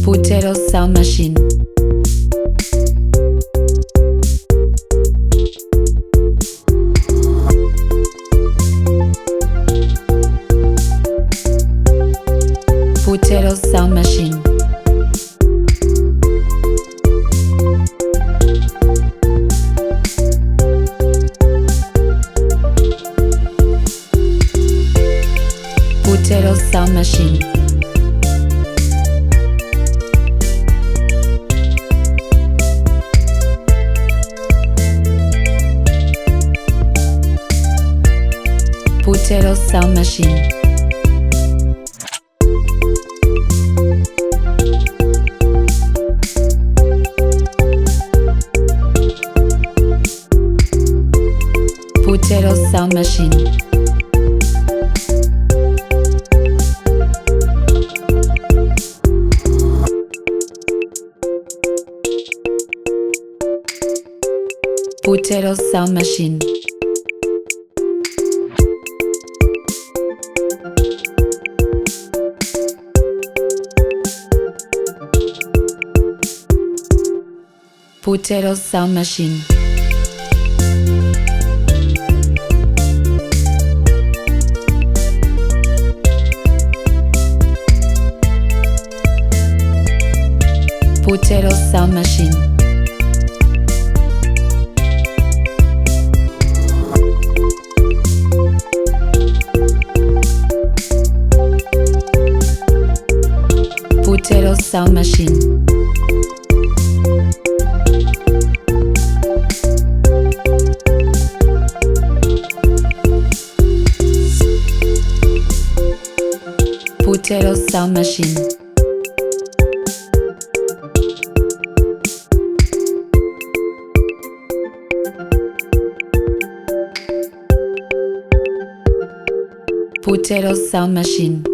Potato sound machine. Potato sound machine. Potato sound machine. Potato sound machine. Potato sound machine. Potato sound machine. Potato sound machine. Potato sound machine. Potato sound machine. Potato sound machine. Potato sound machine.